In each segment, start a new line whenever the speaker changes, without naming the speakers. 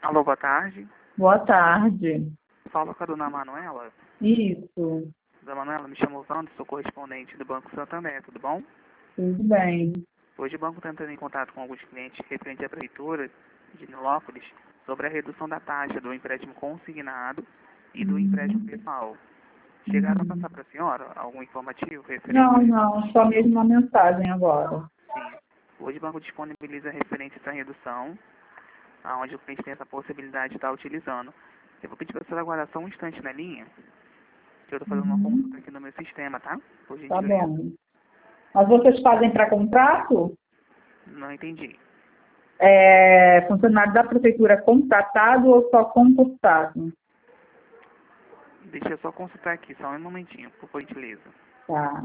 Alô, boa tarde.
Boa tarde.
Fala com a dona Manuela.
Isso,
Dona Manuela, me chamo Wanda, sou correspondente do Banco Santander, tudo bom?
tudo bem.
Hoje o banco está entrando em contato com alguns clientes referente à prefeitura de Nilópolis sobre a redução da taxa do empréstimo consignado e do empréstimo pessoal. Chegaram a passar para a senhora algum informativo referente?
Não, só mesmo uma mensagem agora.
Sim. Hoje o banco disponibiliza referente a essa redução, onde o cliente tem essa possibilidade de estar utilizando. Eu vou pedir para a senhora aguardar só um instante na linha, que eu estou fazendo uma consulta aqui no meu sistema, tá? Por
Tá
gentileza.
bom. Mas vocês fazem para contrato?
Não entendi.
Funcionário da prefeitura contratado ou só concursado?
Deixa eu só consultar aqui, só um momentinho, por gentileza.
Tá.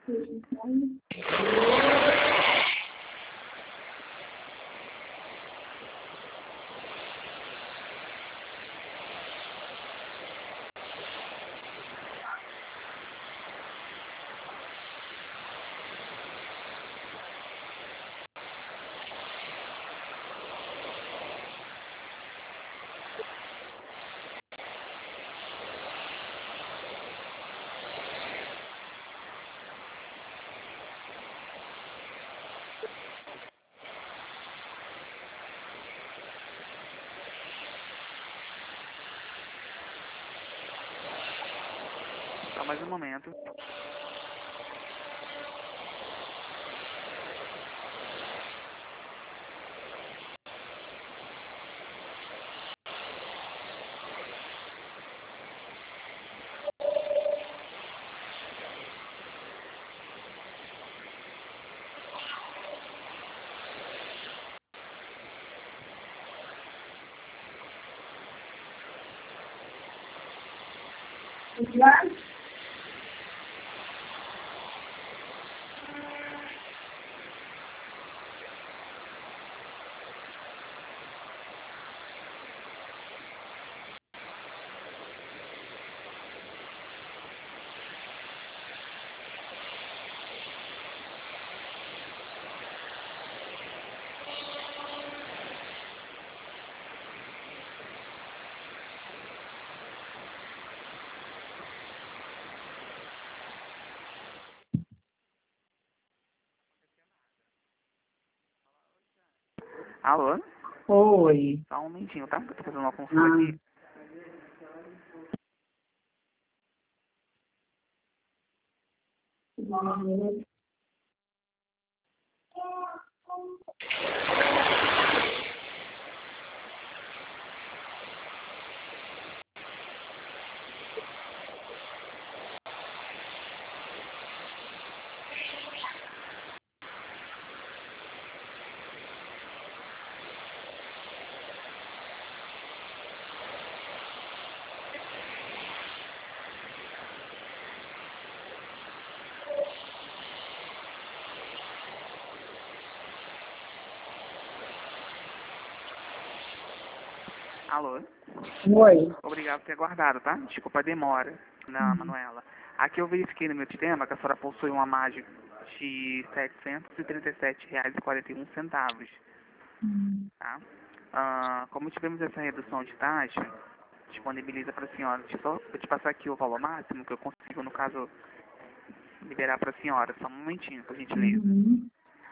Só mais um momento. Alô?
Oi.
Só um momentinho, tá? Que eu tô fazendo uma consulta aqui. Alô?
Oi.
Obrigado por ter aguardado, tá? Desculpa a demora, Dona Manuela. Aqui eu verifiquei no meu sistema que a senhora possui uma margem de R$ 737,41, tá? Como tivemos essa redução de taxa, disponibiliza para a senhora. Deixa eu só eu te passar aqui o valor máximo que eu consigo, no caso, liberar para a senhora. Só um momentinho, por gentileza.
Uhum.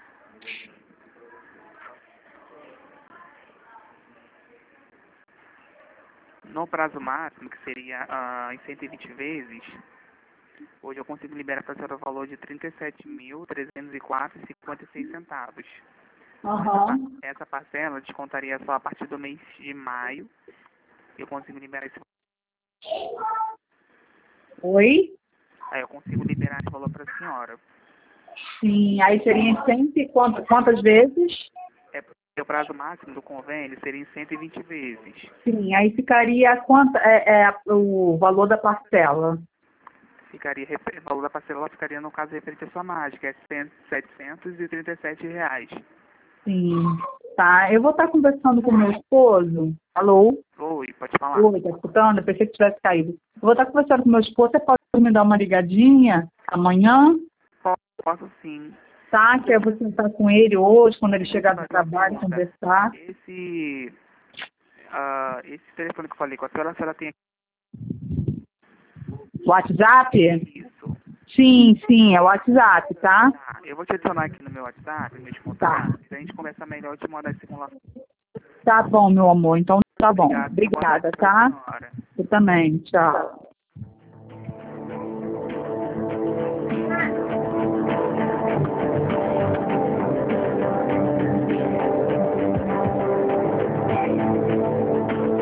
No prazo máximo, que seria em 120 vezes, hoje eu consigo liberar para a senhora o valor de R$ 37.304,56.
Aham.
Essa parcela descontaria só a partir do mês de maio. Eu consigo liberar esse
Oi?
Aí eu consigo liberar esse valor para a senhora.
Sim, aí seria em quantas vezes?
Porque o prazo máximo do convênio seria em 120 vezes.
Sim, aí ficaria o valor da parcela.
O valor da parcela ficaria, no caso, referente à sua margem, que é R$ 737.
Sim, tá. Eu vou estar conversando com meu esposo. Alô?
Oi, pode falar.
Oi, tá escutando? Eu pensei que tivesse caído. Eu vou estar conversando com meu esposo. Você pode me dar uma ligadinha amanhã?
Posso sim.
Tá, que eu vou sentar com ele hoje, quando ele
Deixa eu
chegar do
fazer uma
trabalho,
pergunta.
conversar.
Esse telefone que eu falei com a senhora tem
WhatsApp?
isso.
Sim, é o WhatsApp, tá?
Tá, eu vou te adicionar aqui no meu WhatsApp, meus
Tá.
contatos, e a gente conversa melhor, eu te mandar esse simulação.
Tá bom, meu amor. Então tá bom.
Obrigado, boa tarde
Obrigada,
pra
tá?
senhora.
Eu também. Tchau.